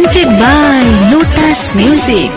Presented by Lotus Music.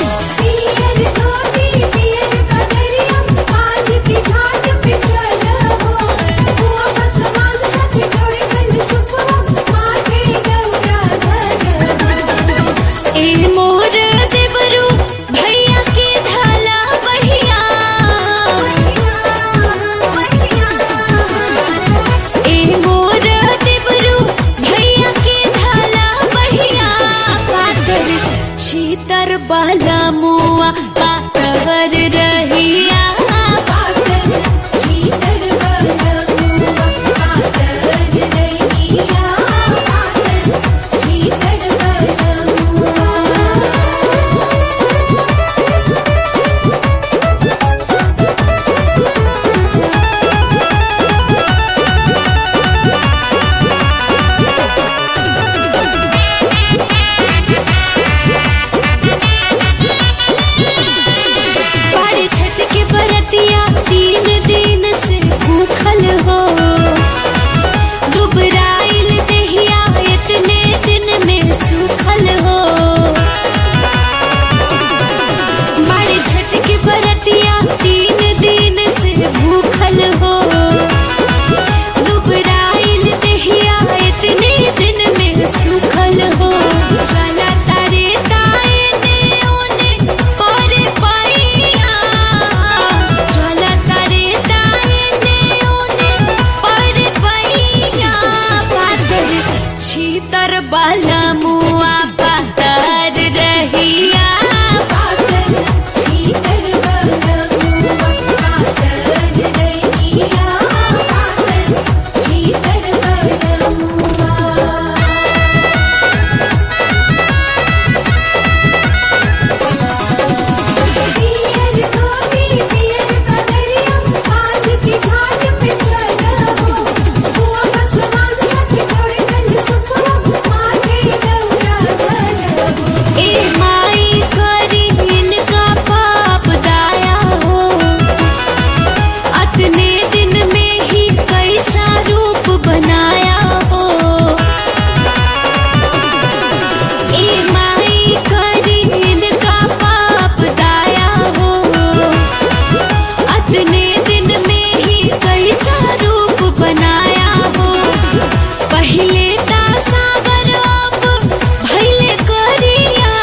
बाला मुआ पातर रहिया पातर चीतर बाला मुआ पातर रहिया पातर चीतर बाला मुआ। तीन दिन से भूखल हो दुबराइल दहिया इतने दिन में सूखल हो। बड़े छठ के बरतिया 3 दिन से भूखल हो दुबराइल दहिया इतने दिन में सूखल हो। चला तारे ताए ने ओने पर पाइया चीतर बाला मुआ पातर रहिया पातर चीतर बाला मुआ पातर रहिया पातर चीतर बाला मुआ। पियर धोती पियर बदरिया आज की घाट पे चला हो बुआ बसवान सखी जोड़े गंज सुपुआ माथे गौरा धर हो। ए माई करी इनका पाप दाया हो अतने दिन में ही कैसा रूप बनाया हो। ए माई करी इनका पाप दाया हो अतने दिन में ही कैसा रूप बनाया हो। पहले ता सावर अब भैले करिया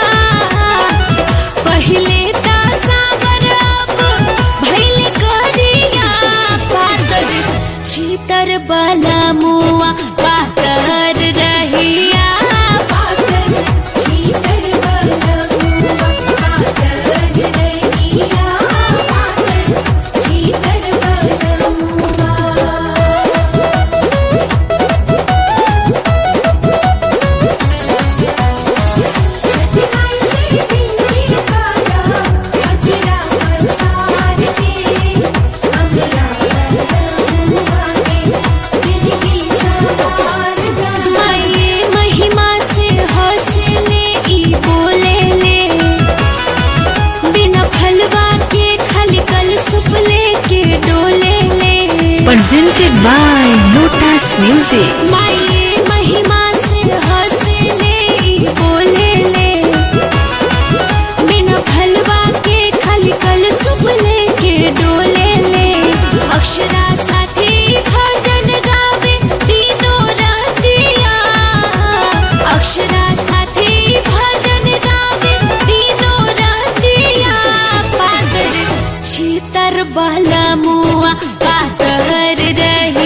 पहले ता सावर अब भैले करिया पातर चीतर बाला मुआ पातर रहिया पातर चीतर बाला मुआ पातर रहिया पातर चीतर बाला मुआ। महिमा से हौसले ई बोले ले बिना फलवा के खलकल सुपले के डोले ले। Presented by Lotus Music. माये महिमा से हौसले ई बोले ले बिना फलवा के खलकल सुपले के डोले ले। अक्षरा साथी भजन गावे तीनों रातिया अक्षरा साथी भजन गावे तीनों रातिया पातर चीतर बाला मुआ पातर रहिया।